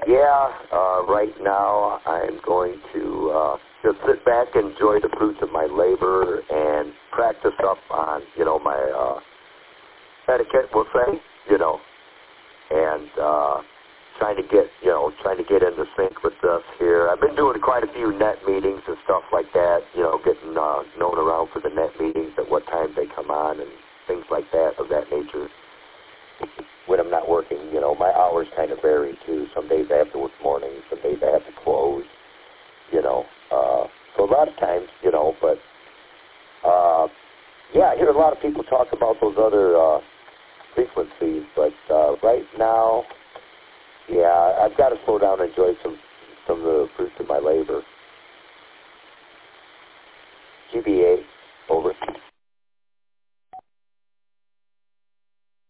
Yeah, right now I'm going to just sit back and enjoy the fruits of my labor and practice up on, my etiquette, we'll say, and trying to get into sync with us here. I've been doing quite a few net meetings and stuff like that, getting known around for the net meetings, at what time they come on and things like that, of that nature. When I'm not working, my hours kind of vary too. Some days I have to work mornings, some days I have to close, so a lot of times, but, yeah, I hear a lot of people talk about those other frequencies, but right now, yeah, I've got to slow down and enjoy some of the fruits of my labor.